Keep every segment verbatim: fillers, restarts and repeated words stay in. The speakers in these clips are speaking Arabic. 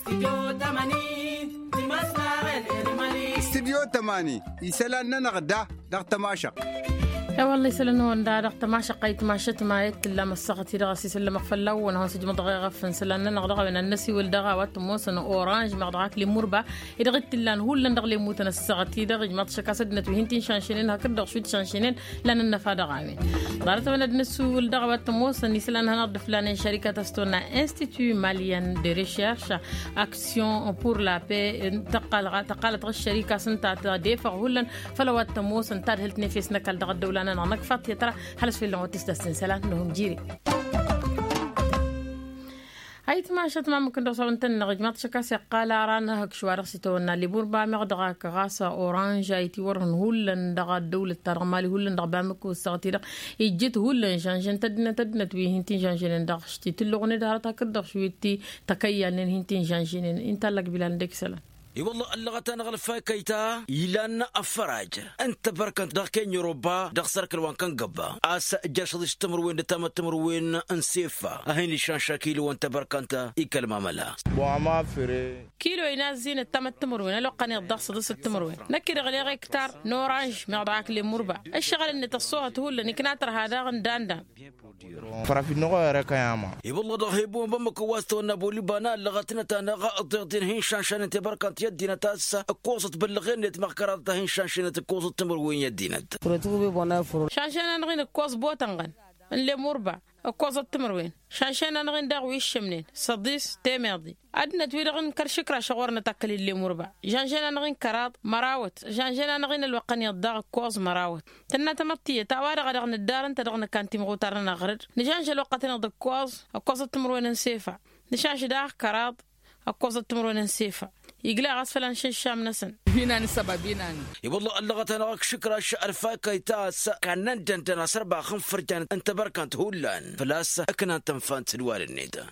استديو تماني يسألنا نغدا دغ تماشق يا والله يسلنو وندا تماشا قيت ماشت ما يت لا مسقتي دغ سيسل مخفلو ونهون سجم دغ غفن سلنا نغدغ من النسي والدغ واتموسن اورانج مغدغاك لي مربا يدغت لان هول ندغ لي موتن السقتي دغ ما تشكاسدنت وهنتين شانشينين هكذا شوت شانشينين لان النفا دغامي دارت من النسو والدغ واتموسن يسلنا نضف لنا شركه تستونا انستيتو ماليان دي ريشيرش اكسيون بور لا بي تقال تقالت الشركه سنتا ديفا هولن فلو واتموسن تاد نفسنا كال دغ الدوله أنا نقفت يا ترى هل في اللغة تستسلم سلام لهم جيري هاي تماشت ما ممكن توصل انت نغجمات شكاس قال رانا هك شوارق ستونا اللي بوربا مغدغا كغاسة أورانج ايتي ورن هولن دغا الدولة ترغمالي هولن دغ بامكو السغتي يجيت هولن شانشان تدنا تدنا توي هنتين شانشين دغ شتي تلغني دهارتا كدغ شويتي تكيال هنتين شانشين انت لك بلان ديك سلام اي والله اللغة انا غلفا كيتا يلان افراج انت بركنت داك كين يوروبا داك سركل وان كان قبا اس جرشدش تمروين تام تمروين انسيفا اهين شان شاكيلو وانت بركنت اي كلمه ملا بوما فري كيلو يناز زين تام تمروين لو قني الضغط صدس التمروين نكر غلي غير كتار نورانج مغداك لي مربع الشغل ان تصوت هو اللي كناتر هذا غنداندا فرافي نغو ركاياما اي والله ضهيبون بمكو واستو نابولي بنا لغتنا تانا غاطين هين شان شان انت بركنت يدينا تاسا قوصة بلغين يتمخكرات هين شانشينة قوصة تمروين يدينا شانشينة نغين قوص بوتنغن اللي مربع قوصة تمروين شانشينة نغين داغوي الشمنين صديس تيميردي أدنى تويرغن كرشكرا شغورنا تاكلي اللي مربع جانشينة نغين كرات مراوت جانشينة نغين الوقن يضاغ قوص مراوت تنا تمطية تاوارغ دغن الدار انت دغن كانتي مغوتارنا غرد نجانش الوقت نغد قوص قوصة تمروين نسيفا نشانش داغ كرات قوصة تمروين نسيفا يقلع غسفلان شام نسن بينان سببينان والله اللغة انا شكرا الفا كيتاس كان ندن سربع خنفر جان انت بركانت هولان فلاس اكنا تنفان سلوال النيدا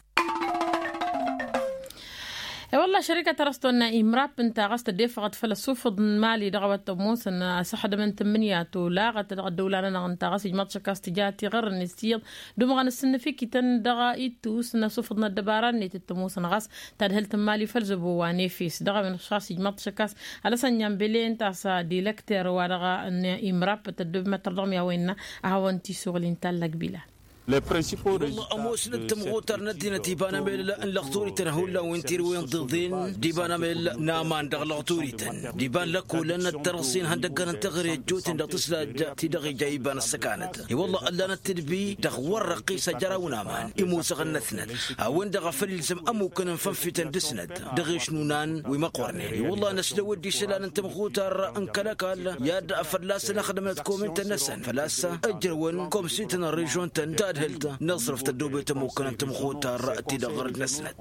والله شركة ترستونا إمراب انت غست دفعت فلسوف مالي دغوة موس ان سحد من تمنيات ولاغت الدولة انا انت غسج ماتشكاس تجاتي غير نسيض دوما غنسن فيكي تن دغا ايتوس نسوفضنا الدباران نيت التموس غس تدهل تمالي فلزبو وانيفيس دغا من شخص ماتشكاس على سنيان بلين تاسا ديلكتر ودغا ان إمراب تدب متردم يا وين اهونتي سوغلين تلك بلا والله أموس نتمغوتر ندينا ديبانا ميل لغطوري تنهولا وينتير وين ضدين ديبانا ميل نامان دغ لغطوري تن ديبان لكو لنا الترسين هندقنا انتغري جوتين دغ تسلا تدغي جايبان السكانة والله ألا نتدبي دغ ورقي سجرا ونامان إموس غنثند وين دغ فليلزم أمو كنا نفنفي تندسند دغي شنونان وما قرني والله نسلو ودي سلان انتمغوتر انكلكال ياد فلاس نخدمتكم انت نسن فلاس أجرون كوم سيتنا الريجون تن هلتا نصرف تدوبة ممكن أنت مخوتها رأتي دغرد نسند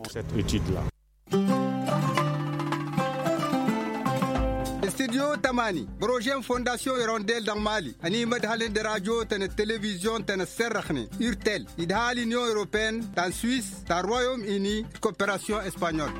استديو تماني بروجين فونداسيون يرونديل دان مالي اني مدهالين دراجو تن التلفزيون تن السرخني يرتل يدهالي نيو يوروبين تن سويس تن رويوم اني كوبراسيون اسبانيول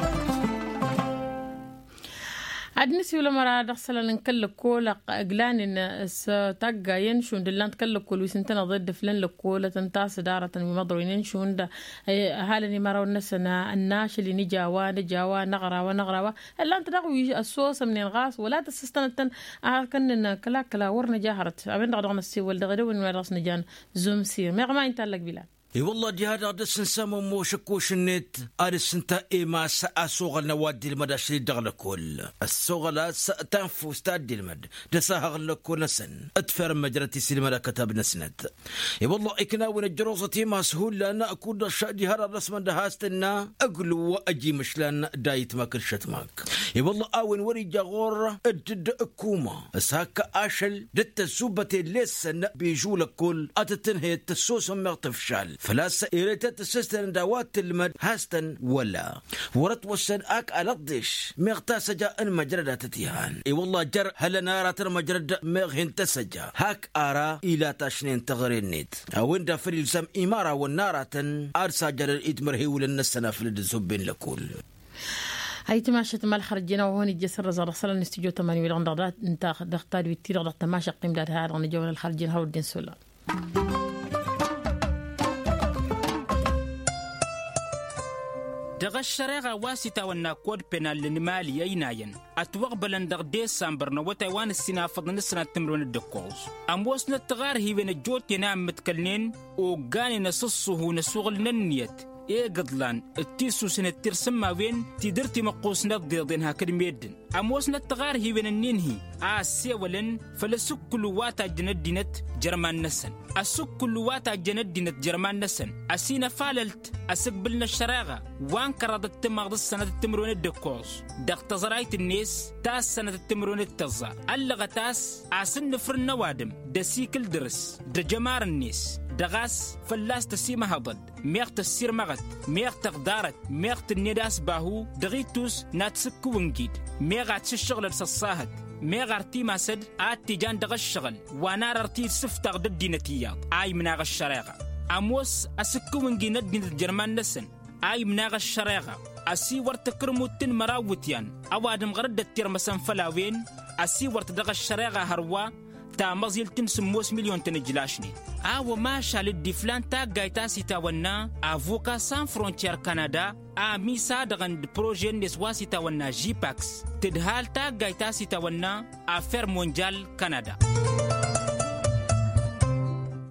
أدنسي ولا مرة دخل نكل كولا أجلان إن ستاجا ينشون دلان تكل كل وسنتنا ضد فلان لكولا تنتاس دارة بمضرو ينشون ده هالني مرة ونسنا الناش اللي نجاوا نجاوا نغرا ونغرا إلا أنت دعوي الصوص من الغاز ولا تستنتن كنا كلا كلا ورنا جاهرت أبين دعونا السوال ده غدو ونورس نجان زوم سير ما ما أنت لك بلاد اي والله جهاد ادس نسمو مو شكوش النت ادس انت ايما ساسوغ النوادي المداش اللي دغل كل السوغ تنفو استادي المد دساهغ لكل نسن ادفر مجرتي سينما كتاب نسند اي والله اكنا وين الجروزتي ما سهول لان اكون جهاد الرسم دهاستنا اقلو واجي مشلان دايت ما كرشت ماك اي والله اوين وري جاغور ادد اكوما اساك اشل دت السوبتي لسن بيجو لكل اتتنهي التسوس مغتفشال فلاس إيريتات السيستن دوات المد هاستن ولا ورت وسن أك ألقدش مغتا سجا إن مجرد تتيهان إي والله جر هل نارات المجرد مغهن تسجا هاك أرى إلى تشنين تغرين نيت أوين دا فريلسم إمارة والنارات أرسا جر الإدمر هي ولنسنا في الزبين لكل هاي تماشى تمال خرجنا وهون الجسر رزق رسل الاستوديو تمانية ولا عند انت دختار ويتير ضغط تماشى قيم دار هذا عن الجو الخارجين هاو الدين سولا دغ الشريغة واسطة ونا كود بنال لنمالي يناين أتوغ بلندغ ديسمبر نوتاوان السنة فضل السنة تمرون الدكوز أموسنا التغار هي بين الجوت ينام متكلنين وقاني نصصه نسوغل ننيت إيه قدلان التيسو سنة ترسم ما وين تدرتي مقوسنا ضدين هاكد ميدن أموسنا التغار هي بين النينهي آسيا ولن فلسك كل واتا جند دينت جرمان نسن أسك كل واتا جند دينت جرمان نسن أسينا فاللت أسقبلنا الشراغة وان كردت تمغض السنة التمرون الدكوز دق تزرايت الناس تاس سنة التمرون التزا ألغة تاس أسن نفر النوادم دسيكل درس دجمار الناس دغاس فلاس تسيما هضد ميغ تسير مغت ميغ تغدارت ميغ تنيداس باهو دغيتوس ناتسكو ونجيد ميغ عتس الشغل الصاهد ميغ ارتي ماسد آتي جان دغ الشغل وانا ارتي سفتغ ضد دينتيات اي مناغ الشريغة اموس اسكو ونجي ندين الجرمان نسن اي مناغ الشريغة اسي ورتكرمو تن مراوتيان اوادم غرد الترمسان فلاوين اسي ورتدغ الشريغة هروا تا مزيل تنسموس مليون تنجلاشني آو ما شالد ديفلان تا غايتا سيتا ونا افوكا سان فرونتير كندا آمي سادغن دي بروجين نسوا سيتا ونا جيباكس تدهال تا غايتا سيتا ونا افير مونجال كندا